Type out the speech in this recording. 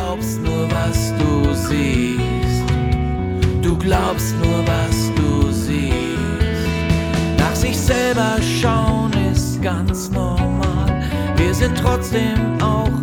glaubst nur, was du siehst. Du glaubst nur, was du siehst. Nach sich selber schauen ist ganz normal. Wir sind trotzdem auch